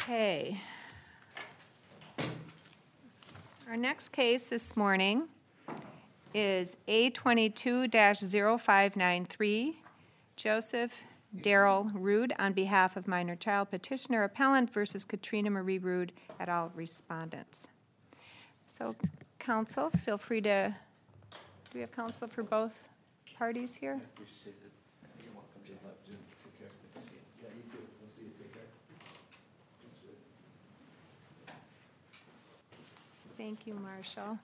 Okay. Our next case this morning is A22-0593, Joseph Darrell Rude on behalf of minor child petitioner appellant versus Katrina Marie Rude et al. Respondents. So, counsel, feel free to, do we have counsel for both parties here? Thank you, Marshall.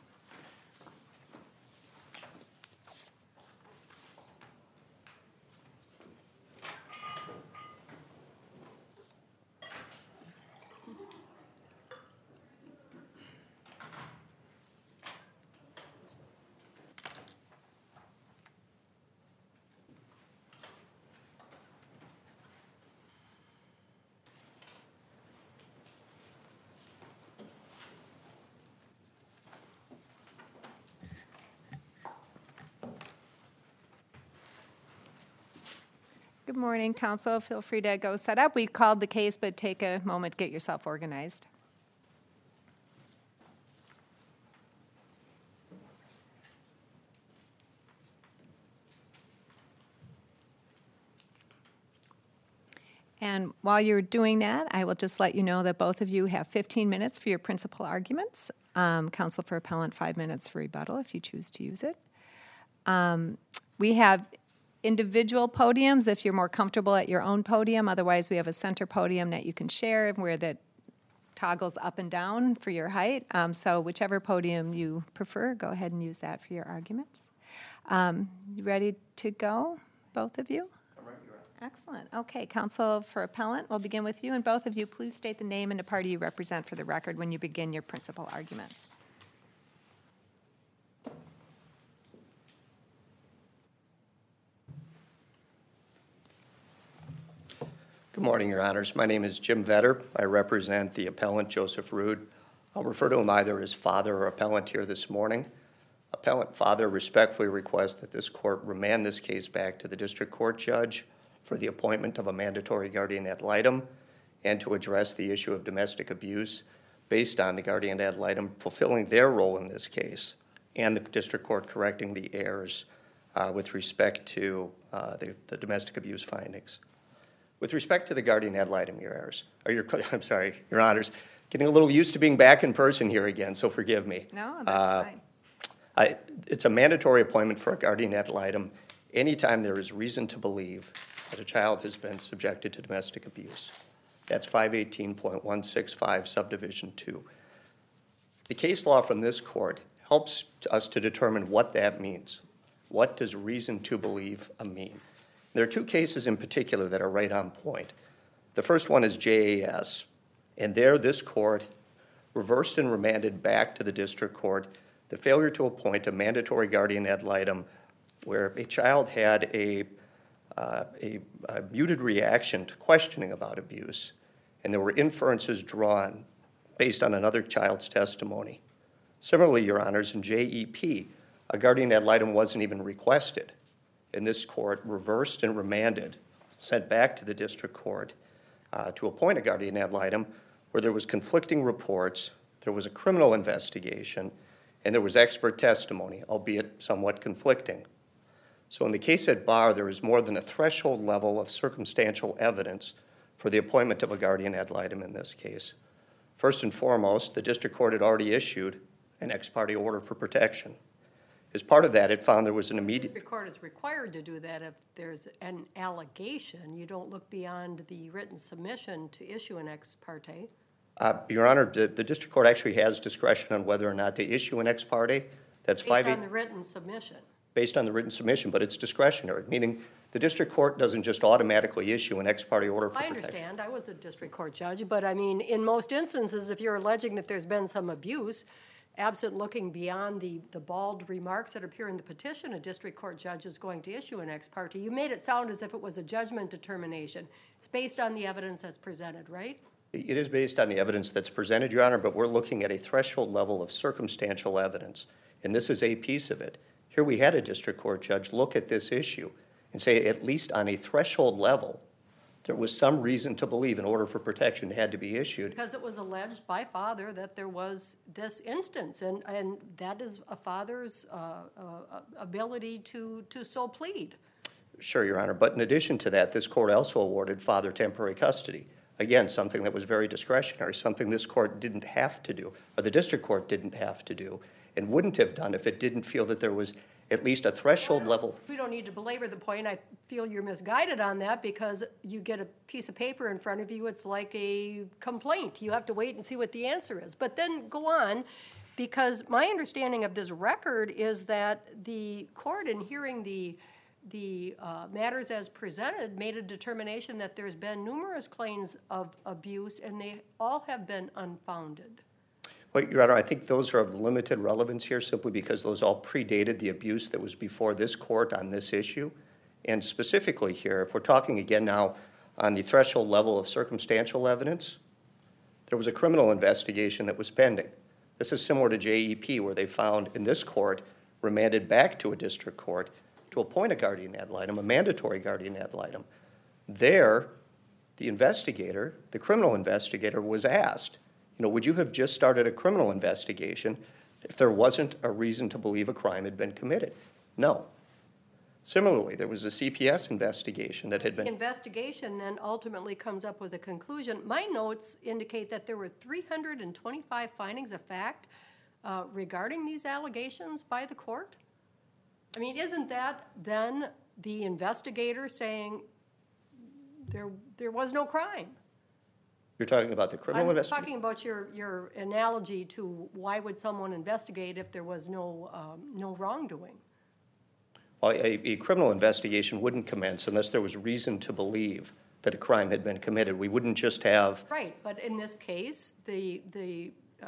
Good morning, counsel. Feel free to go set up. We called the case, but take a moment to get yourself organized. And while you're doing that, I will just let you know that both of you have 15 minutes for your principal arguments. Counsel for appellant, 5 minutes for rebuttal if you choose to use it. We have individual podiums if you're more comfortable at your own podium. Otherwise, we have a center podium that you can share where that toggles up and down for your height. So whichever podium you prefer, go ahead and use that for your arguments. You ready to go, both of you? I'm ready, Your Honor. Excellent. Okay, counsel for appellant, we'll begin with you. And both of you, please state the name and the party you represent for the record when you begin your principal arguments. Good morning, Your Honors. My name is Jim Vetter. I represent the appellant, Joseph Rude. I'll refer to him either as father or appellant here this morning. Appellant father respectfully requests that this court remand this case back to the district court judge for the appointment of a mandatory guardian ad litem and to address the issue of domestic abuse based on the guardian ad litem fulfilling their role in this case and the district court correcting the errors with respect to the domestic abuse findings. With respect to the guardian ad litem, Your Honors, getting a little used to being back in person here again, so forgive me. No, that's fine. It's a mandatory appointment for a guardian ad litem anytime there is reason to believe that a child has been subjected to domestic abuse. That's 518.165 subdivision 2. The case law from this court helps us to determine what that means. What does reason to believe mean? There are two cases in particular that are right on point. The first one is JAS, and there this court reversed and remanded back to the district court the failure to appoint a mandatory guardian ad litem where a child had a muted reaction to questioning about abuse, and there were inferences drawn based on another child's testimony. Similarly, Your Honors, in JEP, a guardian ad litem wasn't even requested. And this court reversed and remanded, sent back to the district court to appoint a guardian ad litem where there was conflicting reports, there was a criminal investigation, and there was expert testimony, albeit somewhat conflicting. So in the case at bar, there is more than a threshold level of circumstantial evidence for the appointment of a guardian ad litem in this case. First and foremost, the district court had already issued an ex parte order for protection. As part of that, it found there was an immediate... The court is required to do that if there's an allegation. You don't look beyond the written submission to issue an ex parte. Your Honor, the district court actually has discretion on whether or not to issue an ex parte. That's based on the written submission. Based on the written submission, but it's discretionary, meaning the district court doesn't just automatically issue an ex parte order for protection. I understand. I was a district court judge, but I mean, in most instances, if you're alleging that there's been some abuse, absent looking beyond the bald remarks that appear in the petition, a district court judge is going to issue an ex parte. You made it sound as if it was a judgment determination. It's based on the evidence that's presented, right? It is based on the evidence that's presented, Your Honor, but we're looking at a threshold level of circumstantial evidence, and this is a piece of it. Here we had a district court judge look at this issue and say, at least on a threshold level, There was some reason to believe an order for protection had to be issued. Because it was alleged by father that there was this instance, and that is a father's ability to so plead. Sure, Your Honor, but in addition to that, this court also awarded father temporary custody. Again, something that was very discretionary, something this court didn't have to do, or the district court didn't have to do, and wouldn't have done if it didn't feel that there was at least a threshold level. We don't need to belabor the point. I feel you're misguided on that because you get a piece of paper in front of you, it's like a complaint. You have to wait and see what the answer is. But then go on, because my understanding of this record is that the court, in hearing the matters as presented, made a determination that there's been numerous claims of abuse, and they all have been unfounded. Well, Your Honor, I think those are of limited relevance here simply because those all predated the abuse that was before this court on this issue. And specifically here, if we're talking again now on the threshold level of circumstantial evidence, there was a criminal investigation that was pending. This is similar to JEP, where they found in this court, remanded back to a district court to appoint a guardian ad litem, a mandatory guardian ad litem. There, the investigator, the criminal investigator, was asked, would you have just started a criminal investigation if there wasn't a reason to believe a crime had been committed? No. Similarly, there was a CPS investigation that had been... The investigation then ultimately comes up with a conclusion. My notes indicate that there were 325 findings of fact regarding these allegations by the court. I mean, isn't that then the investigator saying there was no crime? You're talking about the criminal investigation? I'm talking about your analogy to why would someone investigate if there was no wrongdoing? Well, a criminal investigation wouldn't commence unless there was reason to believe that a crime had been committed. We wouldn't just have... Right, but in this case, you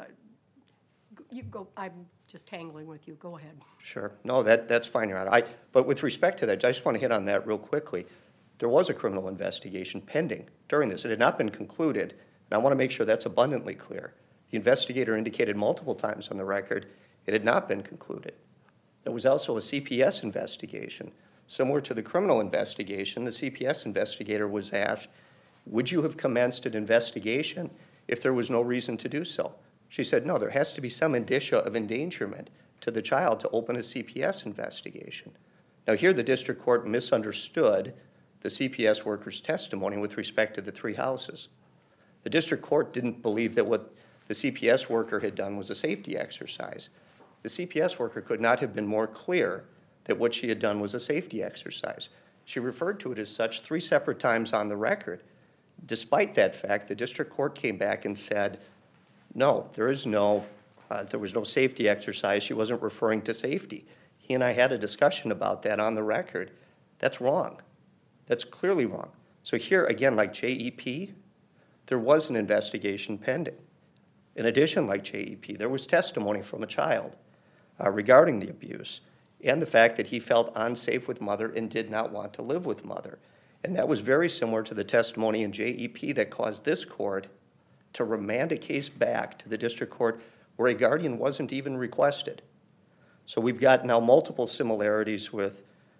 go. I'm just tangling with you. Go ahead. Sure. No, that's fine, Your Honor. But with respect to that, I just want to hit on that real quickly. There was a criminal investigation pending during this. It had not been concluded, and I want to make sure that's abundantly clear. The investigator indicated multiple times on the record it had not been concluded. There was also a CPS investigation. Similar to the criminal investigation, the CPS investigator was asked, would you have commenced an investigation if there was no reason to do so? She said, no, there has to be some indicia of endangerment to the child to open a CPS investigation. Now here the district court misunderstood the CPS worker's testimony with respect to the three houses. The district court didn't believe that what the CPS worker had done was a safety exercise. The CPS worker could not have been more clear that what she had done was a safety exercise. She referred to it as such 3 separate times on the record. Despite that fact, the district court came back and said, no, there was no safety exercise. She wasn't referring to safety. He and I had a discussion about that on the record. That's wrong. That's clearly wrong. So here, again, like JEP, there was an investigation pending. In addition, like JEP, there was testimony from a child regarding the abuse and the fact that he felt unsafe with mother and did not want to live with mother. And that was very similar to the testimony in JEP that caused this court to remand a case back to the district court where a guardian wasn't even requested. So we've got now multiple similarities with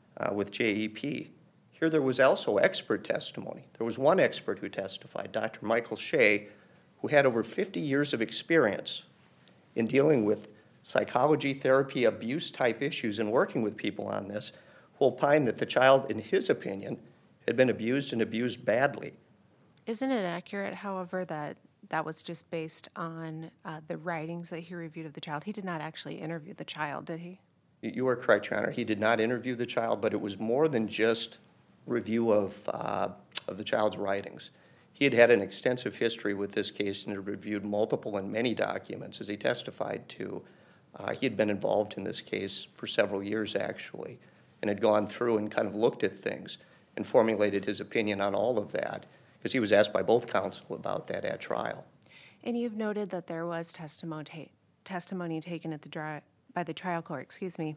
JEP. Here there was also expert testimony. There was one expert who testified, Dr. Michael Shea, who had over 50 years of experience in dealing with psychology, therapy, abuse-type issues and working with people on this, who opined that the child, in his opinion, had been abused and abused badly. Isn't it accurate, however, that was just based on the writings that he reviewed of the child? He did not actually interview the child, did he? You are correct, Your Honor. He did not interview the child, but it was more than just review of the child's writings. He had had an extensive history with this case and had reviewed multiple and many documents as he testified to. He had been involved in this case for several years, actually, and had gone through and kind of looked at things and formulated his opinion on all of that, because he was asked by both counsel about that at trial. And you've noted that there was testimony taken by the trial court,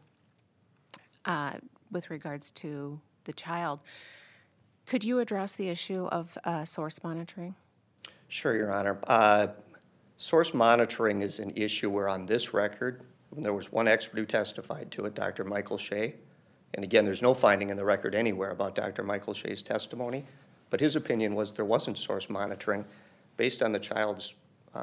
with regards to the child. Could you address the issue of source monitoring? Sure, Your Honor. Source monitoring is an issue where on this record, there was one expert who testified to it, Dr. Michael Shea. And again, there's no finding in the record anywhere about Dr. Michael Shea's testimony. But his opinion was there wasn't source monitoring based on the child's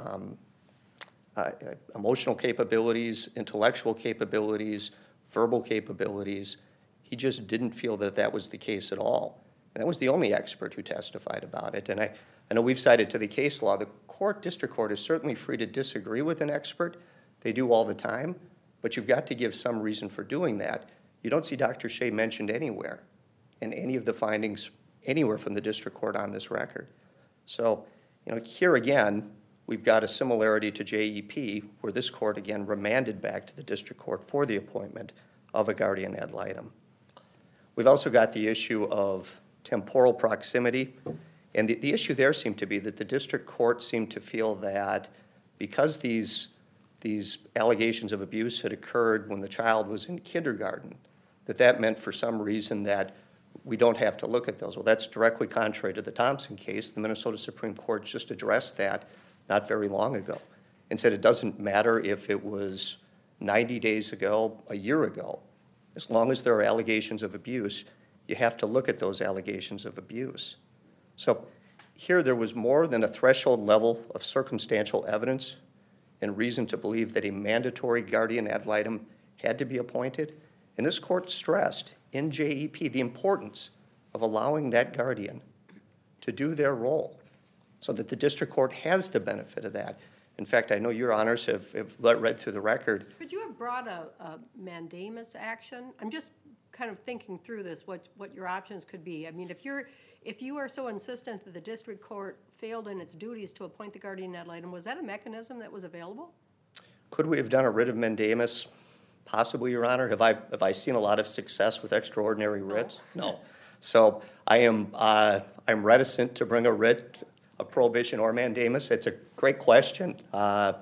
emotional capabilities, intellectual capabilities, verbal capabilities. He just didn't feel that that was the case at all. And that was the only expert who testified about it. And I know we've cited to the case law, the district court is certainly free to disagree with an expert. They do all the time, but you've got to give some reason for doing that. You don't see Dr. Shea mentioned anywhere in any of the findings anywhere from the district court on this record. So, here again, we've got a similarity to JEP, where this court again remanded back to the district court for the appointment of a guardian ad litem. We've also got the issue of temporal proximity, and the issue there seemed to be that the district court seemed to feel that because these allegations of abuse had occurred when the child was in kindergarten, that meant for some reason that we don't have to look at those. Well, that's directly contrary to the Thompson case. The Minnesota Supreme Court just addressed that not very long ago and said it doesn't matter if it was 90 days ago, a year ago. As long as there are allegations of abuse, you have to look at those allegations of abuse. So here there was more than a threshold level of circumstantial evidence and reason to believe that a mandatory guardian ad litem had to be appointed. And this court stressed in JEP the importance of allowing that guardian to do their role so that the district court has the benefit of that. In fact, I know your honors have read through the record. Could you have brought a mandamus action? I'm just kind of thinking through this, what your options could be. I mean, if you are so insistent that the district court failed in its duties to appoint the guardian ad litem, was that a mechanism that was available? Could we have done a writ of mandamus? Possibly, Your Honor. Have I seen a lot of success with extraordinary writs? No. So I'm reticent to bring a writ of prohibition or mandamus. It's a great question. Could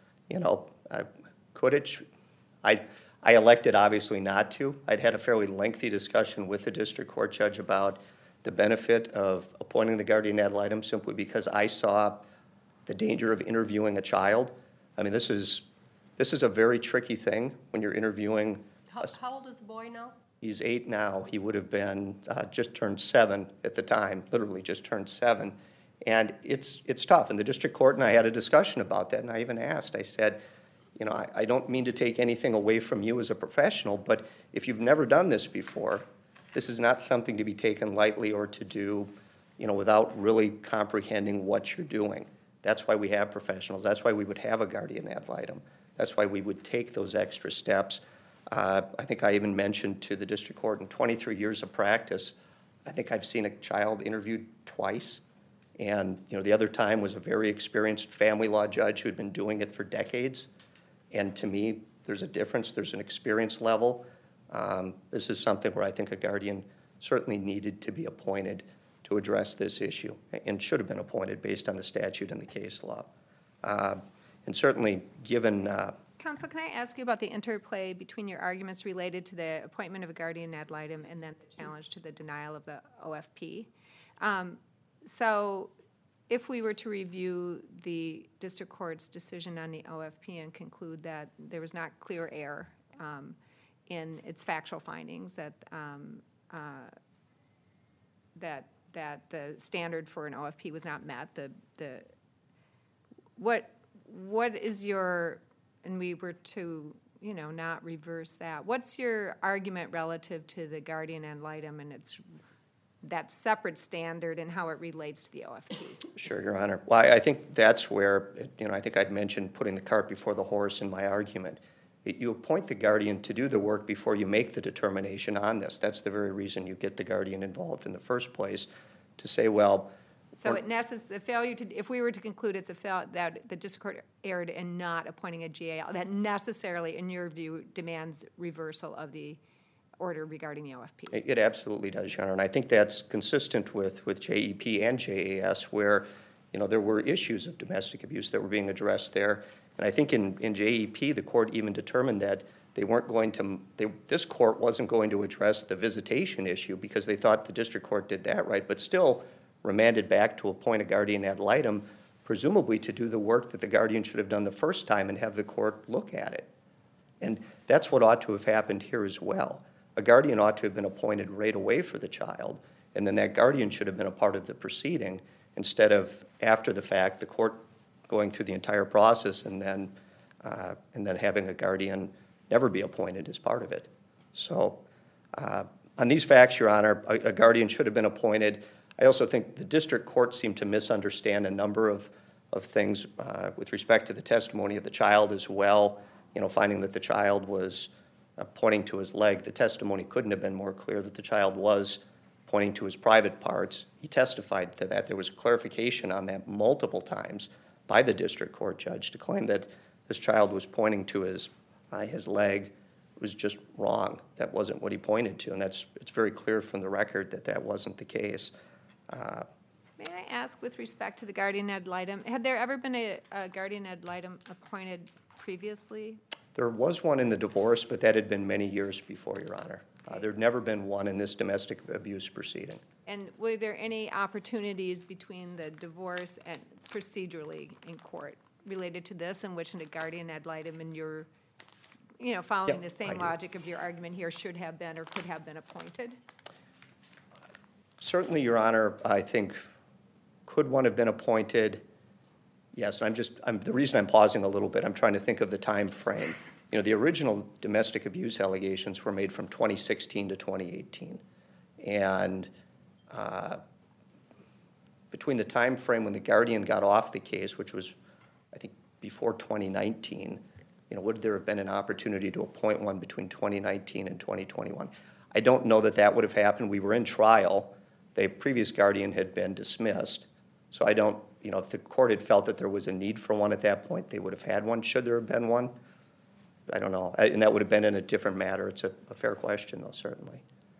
it? I elected obviously not to. I'd had a fairly lengthy discussion with the district court judge about the benefit of appointing the guardian ad litem simply because I saw the danger of interviewing a child. I mean, this is a very tricky thing when you're interviewing. How old is the boy now? He's 8 now. He would have been just turned 7 at the time, literally just turned 7. And it's tough. And the district court and I had a discussion about that, and I even asked, I said, I don't mean to take anything away from you as a professional, but if you've never done this before, this is not something to be taken lightly or to do, without really comprehending what you're doing. That's why we have professionals. That's why we would have a guardian ad litem. That's why we would take those extra steps. I think I even mentioned to the district court in 23 years of practice, I think I've seen a child interviewed twice. And the other time was a very experienced family law judge who had been doing it for decades. And to me, there's a difference. There's an experience level. This is something where I think a guardian certainly needed to be appointed to address this issue and should have been appointed based on the statute and the case law. And certainly given... Counsel, can I ask you about the interplay between your arguments related to the appointment of a guardian ad litem and then the challenge to the denial of the OFP? So if we were to review the district court's decision on the OFP and conclude that there was not clear error in its factual findings, that the standard for an OFP was not met, what is your, and we were to, not reverse that, what's your argument relative to the guardian ad litem and that separate standard and how it relates to the OFP? Sure, Your Honor. Well, I think that's where, I think I'd mentioned putting the cart before the horse in my argument. You appoint the guardian to do the work before you make the determination on this. That's the very reason you get the guardian involved in the first place, to say, well... So the failure to, if we were to conclude it's that the district court erred in not appointing a GAL, that necessarily, in your view, demands reversal of the order regarding the OFP. It absolutely does, Your Honor, and I think that's consistent with JEP and JAS, where there were issues of domestic abuse that were being addressed there. And I think in JEP, the court even determined that they weren't going to, this court wasn't going to address the visitation issue because they thought the district court did that right, but still remanded back to appoint a guardian ad litem, presumably to do the work that the guardian should have done the first time and have the court look at it. And that's what ought to have happened here as well. A guardian ought to have been appointed right away for the child, and then that guardian should have been a part of the proceeding instead of after the fact, the court going through the entire process and then having a guardian never be appointed as part of it. So on these facts, Your Honor, a guardian should have been appointed. I also think the district court seemed to misunderstand a number of things with respect to the testimony of the child as well, finding that the child was pointing to his leg. The testimony couldn't have been more clear that the child was pointing to his private parts. He testified to that. There was clarification on that multiple times by the district court judge to claim that this child was pointing to his leg. It was just wrong. That wasn't what he pointed to, and it's very clear from the record that wasn't the case. May I ask, with respect to the guardian ad litem, had there ever been a guardian ad litem appointed previously? There was one in the divorce, but that had been many years before, Your Honor. There'd never been one in this domestic abuse proceeding. And were there any opportunities between the divorce and procedurally in court related to this in which a guardian ad litem in your, following the same logic of your argument here, should have been or could have been appointed? Certainly, Your Honor, I think, could one have been appointed? Yes, and the reason I'm pausing a little bit, I'm trying to think of the time frame. The original domestic abuse allegations were made from 2016 to 2018. And between the time frame when the guardian got off the case, which was, I think, before 2019, would there have been an opportunity to appoint one between 2019 and 2021? I don't know that would have happened. We were in trial. The previous guardian had been dismissed. So I don't, if the court had felt that there was a need for one at that point, they would have had one. Should there have been one? I don't know. And that would have been in a different matter. It's a fair question, though, certainly.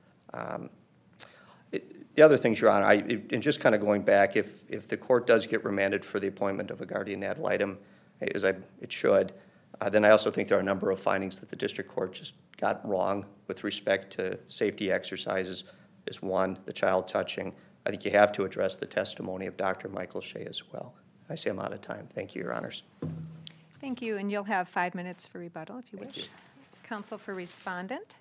The other things, Your Honor, and just kind of going back, if the court does get remanded for the appointment of a guardian ad litem, as it should, then I also think there are a number of findings that the district court just got wrong with respect to safety exercises is one, the child touching. I think you have to address the testimony of Dr. Michael Shea as well. I say I'm out of time. Thank you, Your Honors. Thank you, and you'll have 5 minutes for rebuttal if you Thank wish. you. Counsel for respondent.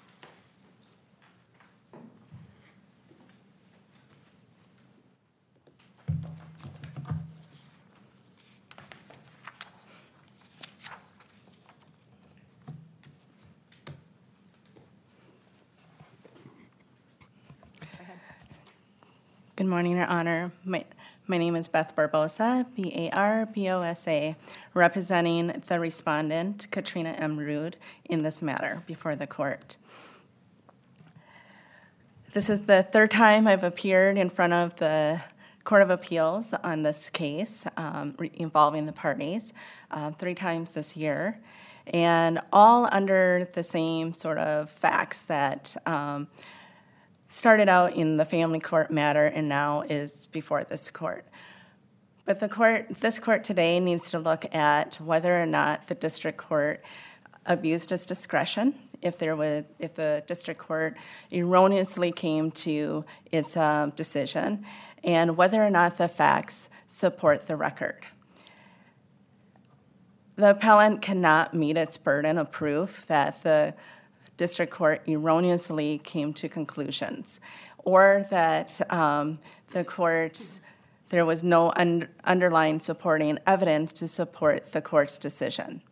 Good morning, Your Honor. My name is Beth Barbosa, B-A-R-B-O-S-A, representing the respondent, Katrina M. Rude, in this matter before the court. This is the third time I've appeared in front of the Court of Appeals on this case involving the parties, 3 times this year, and all under the same sort of facts that started out in the family court matter and now is before this court. But this court today needs to look at whether or not the district court abused its discretion, if the district court erroneously came to its decision, and whether or not the facts support the record. The appellant cannot meet its burden of proof that the district court erroneously came to conclusions, or that there was no underlying supporting evidence to support the court's decision.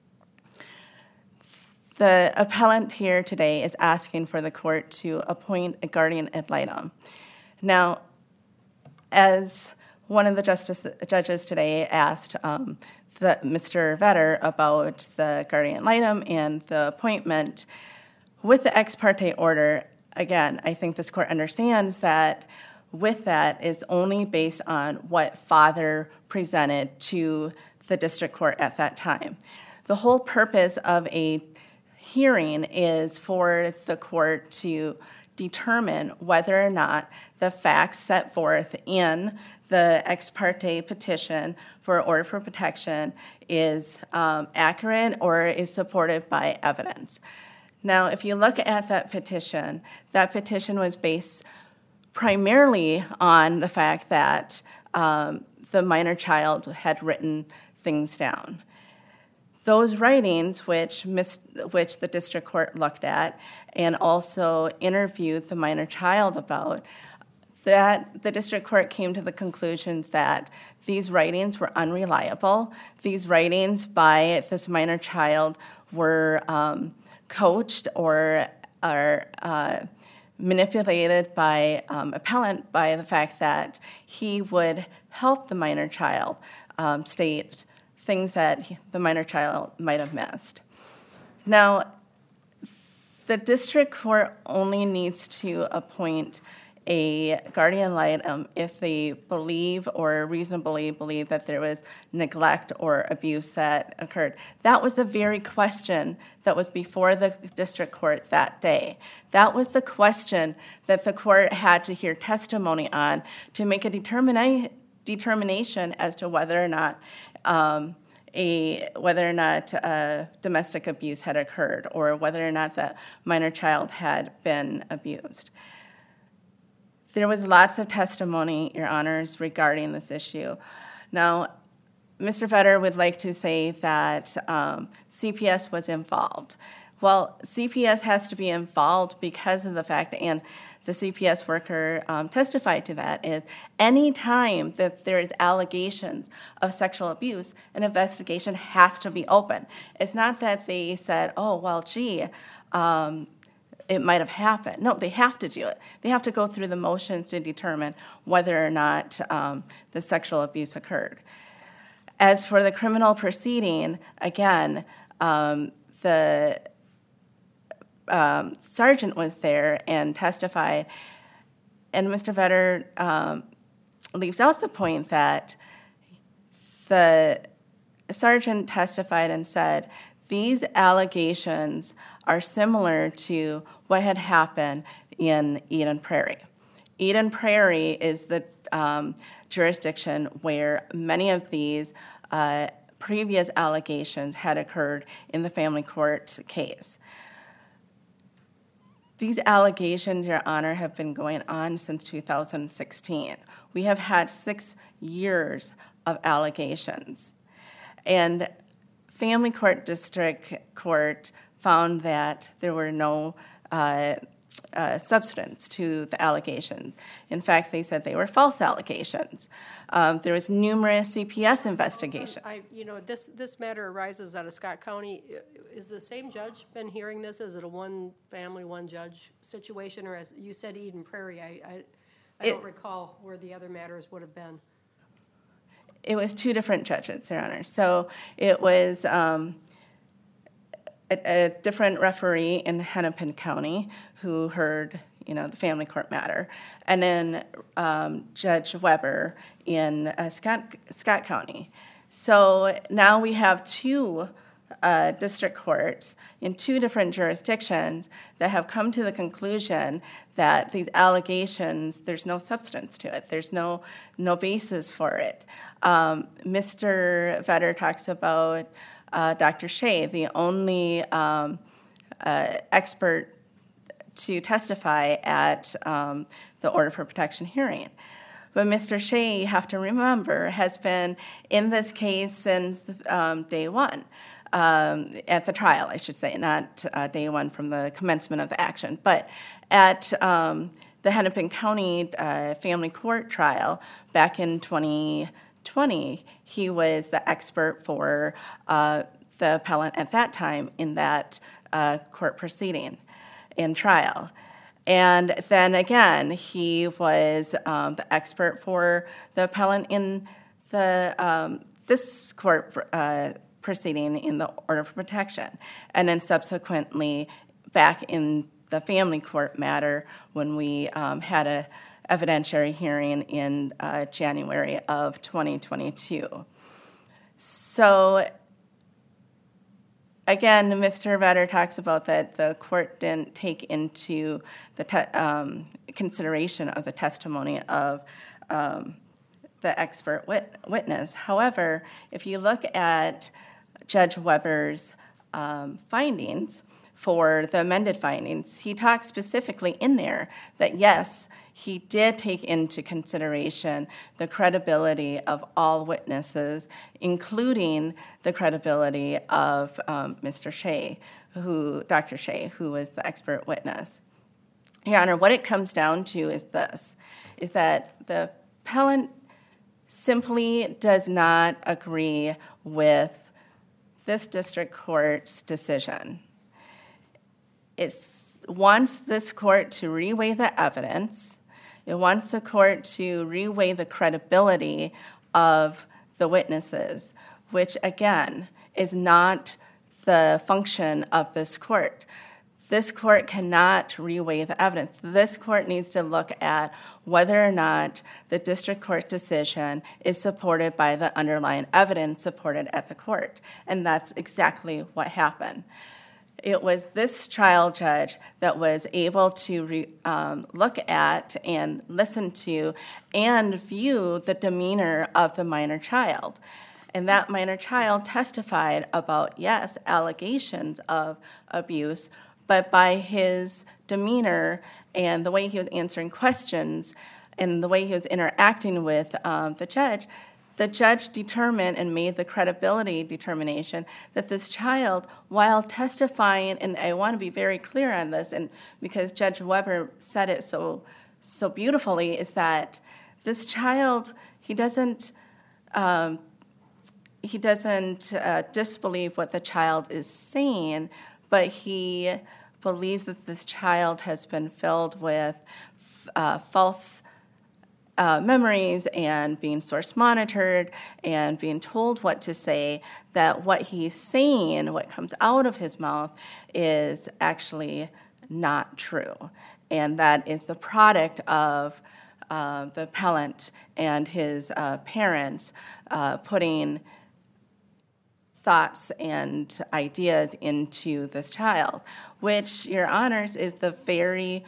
The appellant here today is asking for the court to appoint a guardian ad litem. Now, as one of the judges today asked Mr. Vetter about the guardian ad litem and the appointment, with the ex parte order, again, I think this court understands that with that is only based on what father presented to the district court at that time. The whole purpose of a hearing is for the court to determine whether or not the facts set forth in the ex parte petition for order for protection is accurate or is supported by evidence. Now, if you look at that petition was based primarily on the fact that the minor child had written things down. Those writings, which the district court looked at and also interviewed the minor child about, that the district court came to the conclusions that these writings were unreliable. These writings by this minor child were coached or are manipulated by appellant by the fact that he would help the minor child state things that the minor child might have missed. Now, the district court only needs to appoint a guardian ad litem if they believe or reasonably believe that there was neglect or abuse that occurred. That was the very question that was before the district court that day. That was the question that the court had to hear testimony on to make a determination as to whether or not domestic abuse had occurred or whether or not the minor child had been abused. There was lots of testimony, Your Honors, regarding this issue. Now, Mr. Vetter would like to say that CPS was involved. Well, CPS has to be involved because of the fact, and the CPS worker testified to that, is any time that there is allegations of sexual abuse, an investigation has to be open. It's not that they said, oh, well, gee, it might have happened. No, they have to do it. They have to go through the motions to determine whether or not the sexual abuse occurred. As for the criminal proceeding, again, the sergeant was there and testified, and Mr. Vetter leaves out the point that the sergeant testified and said, these allegations are similar to what had happened in Eden Prairie. Eden Prairie is the jurisdiction where many of these previous allegations had occurred in the family court case. These allegations, Your Honor, have been going on since 2016. We have had 6 years of allegations. And family court district court found that there were no substance to the allegations. In fact, they said they were false allegations. There was numerous CPS investigations. This matter arises out of Scott County. Is the same judge been hearing this? Is it a one family, one judge situation, or as you said, Eden Prairie? I don't recall where the other matters would have been. It was 2 different judges, Your Honor. So it was a different referee in Hennepin County who heard, the family court matter, and then Judge Weber in Scott County. So now we have 2 district courts in 2 different jurisdictions that have come to the conclusion that these allegations, there's no substance to it. There's no basis for it. Mr. Vetter talks about Dr. Shea, the only expert to testify at the order for protection hearing. But Mr. Shea, you have to remember, has been in this case since day one, at the trial, I should say, not day one from the commencement of the action. But at the Hennepin County family court trial back in 2020, he was the expert for the appellant at that time in that court proceeding and trial. And then again, he was the expert for the appellant in the this court proceeding in the order for protection. And then subsequently back in the family court matter when we had a evidentiary hearing in January of 2022. So again, Mr. Vetter talks about that the court didn't take into the consideration of the testimony of the expert witness. However, if you look at Judge Weber's findings for the amended findings, he talks specifically in there that yes, he did take into consideration the credibility of all witnesses, including the credibility of Mr. Shea, Dr. Shea, who was the expert witness. Your Honor, what it comes down to is this, is that the appellant simply does not agree with this district court's decision. It wants this court to reweigh the evidence. It wants the court to reweigh the credibility of the witnesses, which again is not the function of this court. This court cannot reweigh the evidence. This court needs to look at whether or not the district court decision is supported by the underlying evidence supported at the court. And that's exactly what happened. It was this trial judge that was able to look at and listen to and view the demeanor of the minor child. And that minor child testified about, yes, allegations of abuse, but by his demeanor and the way he was answering questions and the way he was interacting with the judge determined and made the credibility determination that this child, while testifying, and I want to be very clear on this, and because Judge Weber said it so beautifully, is that this child, he doesn't disbelieve what the child is saying, but he believes that this child has been filled with false memories and being source monitored and being told what to say, that what he's saying, what comes out of his mouth, is actually not true. And that is the product of the appellant and his parents putting thoughts and ideas into this child, which, Your Honors, is the very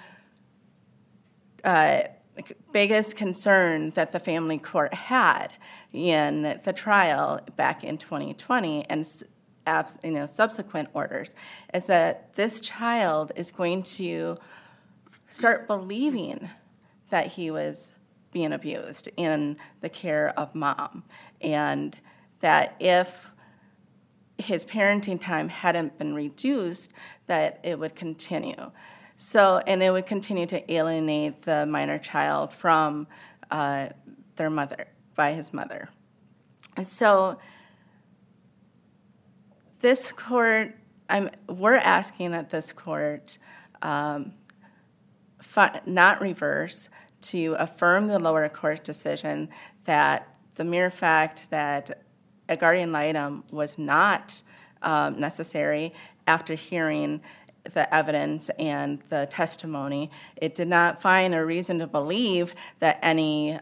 biggest concern that the family court had in the trial back in 2020 and subsequent orders, is that this child is going to start believing that he was being abused in the care of mom, and that if his parenting time hadn't been reduced, that it would continue. So, and it would continue to alienate the minor child from their mother, by his mother. So this court, we're asking that this court not reverse, to affirm the lower court decision that the mere fact that a guardian ad litem was not necessary after hearing the evidence and the testimony. It did not find a reason to believe that any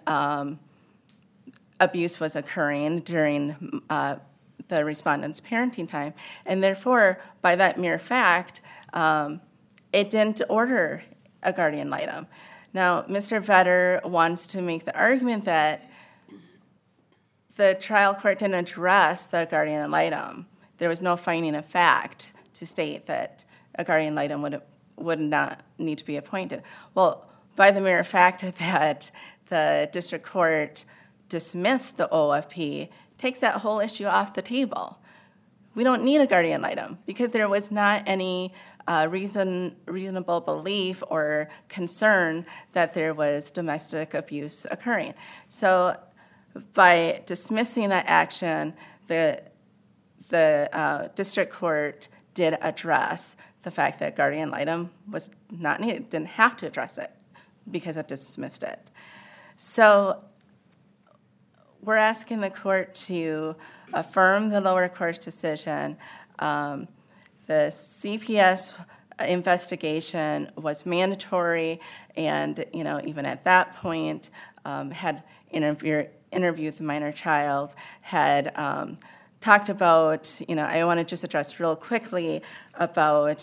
abuse was occurring during the respondent's parenting time. And therefore, by that mere fact, it didn't order a guardian ad litem. Now, Mr. Vetter wants to make the argument that the trial court didn't address the guardian ad litem. There was no finding of fact to state that a guardian ad litem would not need to be appointed. Well, by the mere fact that the district court dismissed the OFP takes that whole issue off the table. We don't need a guardian ad litem because there was not any reasonable belief or concern that there was domestic abuse occurring. So by dismissing that action, the district court did address the fact that guardian ad litem was not needed, didn't have to address it because it dismissed it. So we're asking the court to affirm the lower court's decision. The CPS investigation was mandatory, and even at that point, had interviewed the minor child, had talked about, I want to just address real quickly about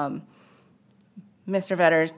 Mr. Vetter's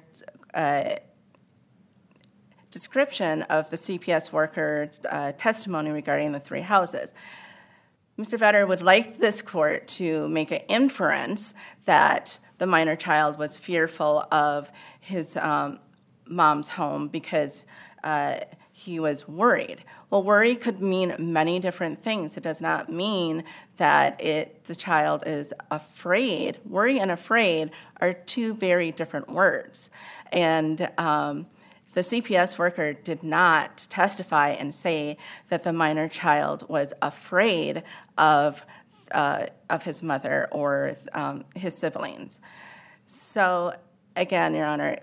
description of the CPS worker's testimony regarding the 3 houses. Mr. Vetter would like this court to make an inference that the minor child was fearful of his mom's home because he was worried. Well, worry could mean many different things. It does not mean that the child is afraid. Worry and afraid are two very different words. And the CPS worker did not testify and say that the minor child was afraid of his mother or his siblings. So again, Your Honor,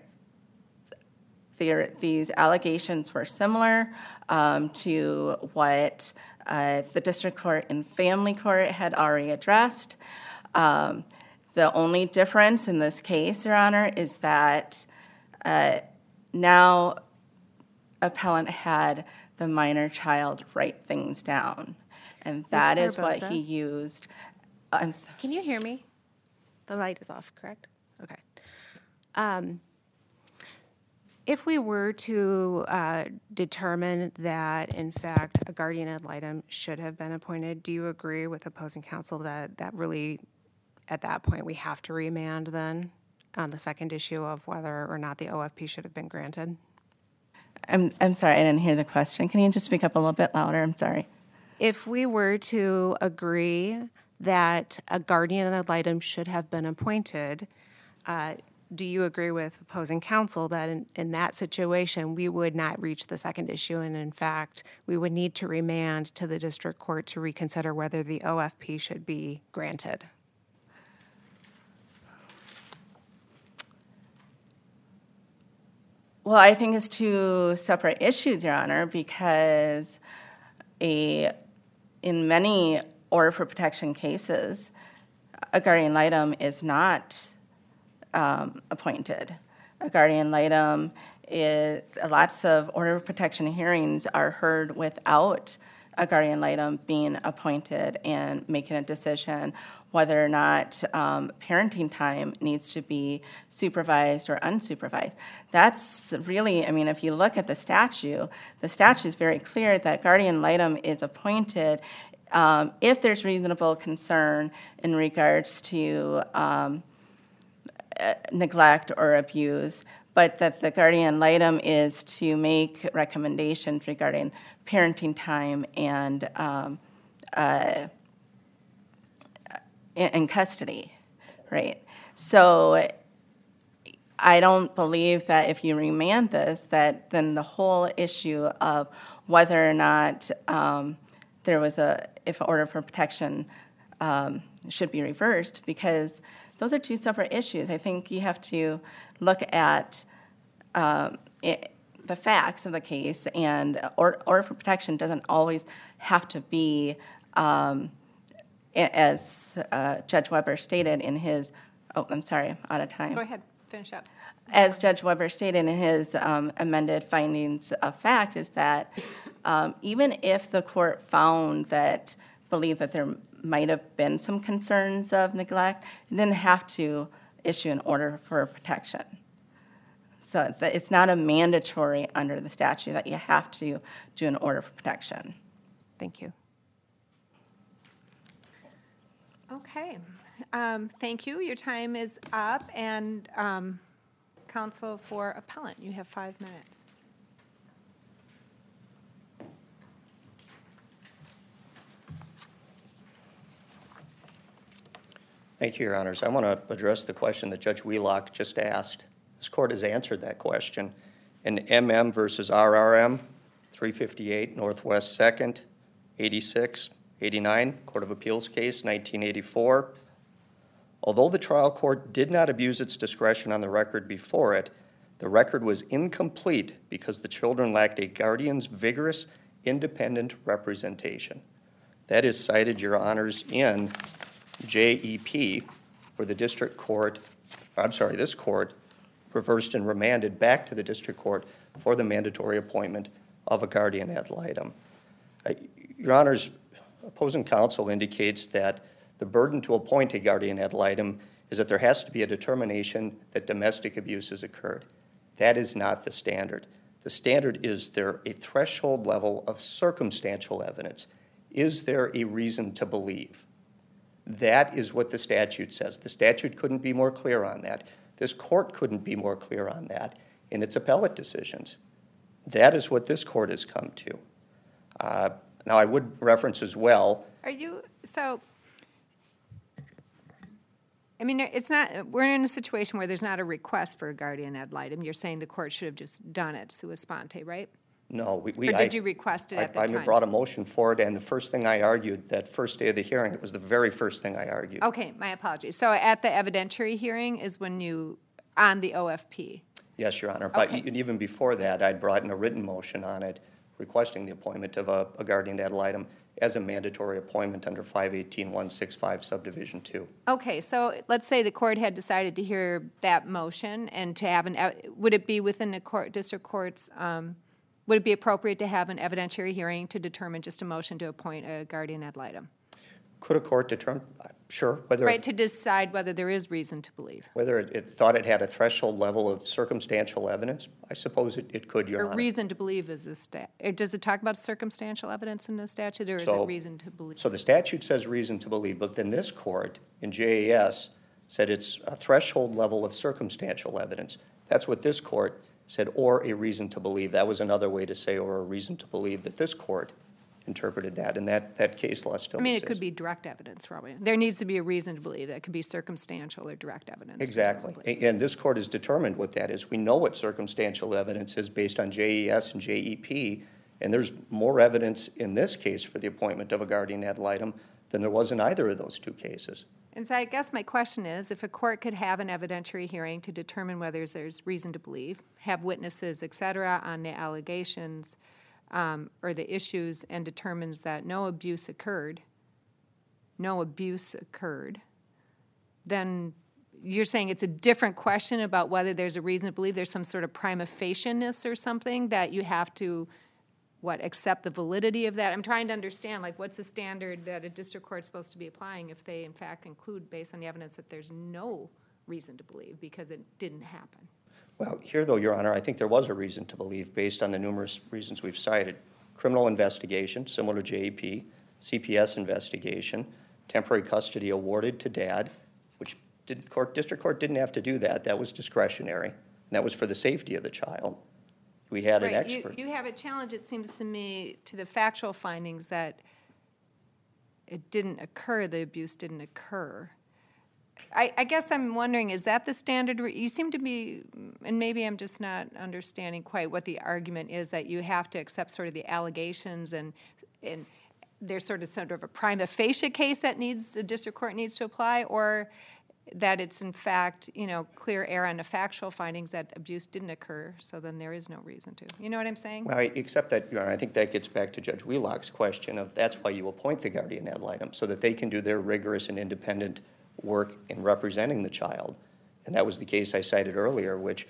these allegations were similar to what the district court and family court had already addressed. The only difference in this case, Your Honor, is that now appellant had the minor child write things down, and that is what Barbosa? he used. Can you hear me? The light is off, correct? Okay. If we were to determine that, in fact, a guardian ad litem should have been appointed, do you agree with opposing counsel that really, at that point, we have to remand then on the second issue of whether or not the OFP should have been granted? I'm sorry, I didn't hear the question. Can you just speak up a little bit louder? I'm sorry. If we were to agree that a guardian ad litem should have been appointed, do you agree with opposing counsel that in that situation, we would not reach the second issue, and in fact, we would need to remand to the district court to reconsider whether the OFP should be granted? Well, I think it's two separate issues, Your Honor, because in many order for protection cases, a guardian ad litem is not appointed. A guardian ad litem lots of order of protection hearings are heard without a guardian ad litem being appointed and making a decision whether or not parenting time needs to be supervised or unsupervised. That's really, I mean, if you look at the statute is very clear that guardian ad litem is appointed if there's reasonable concern in regards to neglect or abuse, but that the guardian ad litem is to make recommendations regarding parenting time and custody, right? So I don't believe that if you remand this, that then the whole issue of whether or not if an order for protection should be reversed, because those are two separate issues. I think you have to look at the facts of the case, and order for protection doesn't always have to be, as Judge Weber stated in his, I'm sorry, I'm out of time. Go ahead, finish up. As Judge Weber stated in his amended findings of fact, is that even if the court believed that there might have been some concerns of neglect, it didn't have to issue an order for protection. So it's not a mandatory under the statute that you have to do an order for protection. Thank you. Okay, thank you. Your time is up, and counsel for appellant, you have 5 minutes. Thank you, Your Honors. I want to address the question that Judge Wheelock just asked. This court has answered that question. In MM versus RRM, 358 Northwest 2nd, 86, 89, Court of Appeals case, 1984. Although the trial court did not abuse its discretion on the record before it, the record was incomplete because the children lacked a guardian's vigorous, independent representation. That is cited, Your Honors, in JEP, where this court reversed and remanded back to the district court for the mandatory appointment of a guardian ad litem. Your Honors, opposing counsel indicates that the burden to appoint a guardian ad litem is that there has to be a determination that domestic abuse has occurred. That is not the standard. The standard is there a threshold level of circumstantial evidence. Is there a reason to believe? That is what the statute says. The statute couldn't be more clear on that. This court couldn't be more clear on that in its appellate decisions. That is what this court has come to. Now, I would reference as well, Are you, so, I mean, it's not, we're in a situation where there's not a request for a guardian ad litem. You're saying the court should have just done it sua sponte, right? no, Or did you request it at the I time? brought a motion for it, and the first thing I argued that first day of the hearing, it was the very first thing I argued. Okay, my apologies. So at the evidentiary hearing is when you, on the OFP? Yes, Your Honor. But Okay. even before that, I'd brought in a written motion on it requesting the appointment of a guardian ad litem as a mandatory appointment under 518-165 subdivision 2. Okay, so let's say the court had decided to hear that motion and to have would it be within the court, district court's, would it be appropriate to have an evidentiary hearing to determine just a motion to appoint a guardian ad litem? Could a court determine? Sure. Right, to decide whether there is reason to believe. Whether it thought it had a threshold level of circumstantial evidence, I suppose it could, Your Or Honor. reason to believe is does it talk about circumstantial evidence in the statute, or is So- it reason to believe? So the statute says reason to believe, but then this court in JAS said it's a threshold level of circumstantial evidence. That's what this court said, or a reason to believe. That was another way to say, or a reason to believe, that this court interpreted that, and that case law still I mean, it exists. could be direct evidence, probably. There needs to be a reason to believe. That could be circumstantial or direct evidence. Exactly. presumably. And this court has determined what that is. We know what circumstantial evidence is based on JES and JEP, and there's more evidence in this case for the appointment of a guardian ad litem than there was in either of those two cases. And so I guess my question is, if a court could have an evidentiary hearing to determine whether there's reason to believe, have witnesses, et cetera, on the allegations or the issues, and determines that no abuse occurred, then you're saying it's a different question about whether there's a reason to believe there's some sort of prima facie-ness or something that you have to, accept the validity of that? I'm trying to understand, what's the standard that a district court's supposed to be applying if they, in fact, conclude based on the evidence that there's no reason to believe because it didn't happen? Well, here, though, Your Honor, I think there was a reason to believe based on the numerous reasons we've cited. Criminal investigation, similar to JEP, CPS investigation, temporary custody awarded to dad, which district court didn't have to do that. That was discretionary, and that was for the safety of the child. We had an expert. You have a challenge, it seems to me, to the factual findings that it didn't occur, the abuse didn't occur. I guess I'm wondering, is that the standard? You seem to be, and maybe I'm just not understanding quite what the argument is, that you have to accept sort of the allegations and there's sort of a prima facie case that the district court needs to apply, or that it's in fact, clear error on the factual findings that abuse didn't occur, so then there is no reason to. You know what I'm saying? Well, except that, Your Honor, I think that gets back to Judge Wheelock's question of that's why you appoint the guardian ad litem, so that they can do their rigorous and independent work in representing the child. And that was the case I cited earlier, which,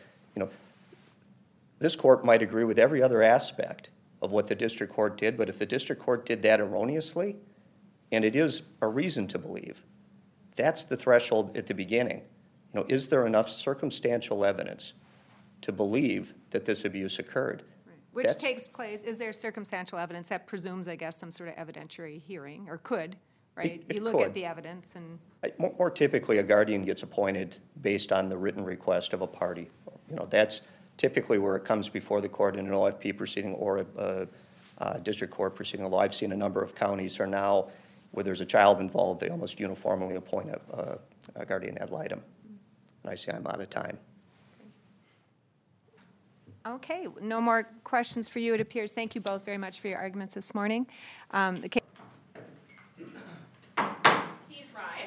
this court might agree with every other aspect of what the district court did, but if the district court did that erroneously, and it is a reason to believe, that's the threshold at the beginning. Is there enough circumstantial evidence to believe that this abuse occurred? Right. Which takes place, is there circumstantial evidence that presumes, I guess, some sort of evidentiary hearing, or could, right? It You look could. at the evidence and... More typically, a guardian gets appointed based on the written request of a party. That's typically where it comes before the court in an OFP proceeding or a district court proceeding. Although I've seen a number of counties are now, where there's a child involved, they almost uniformly appoint a guardian ad litem. And I see I'm out of time. Okay, no more questions for you, it appears. Thank you both very much for your arguments this morning. The case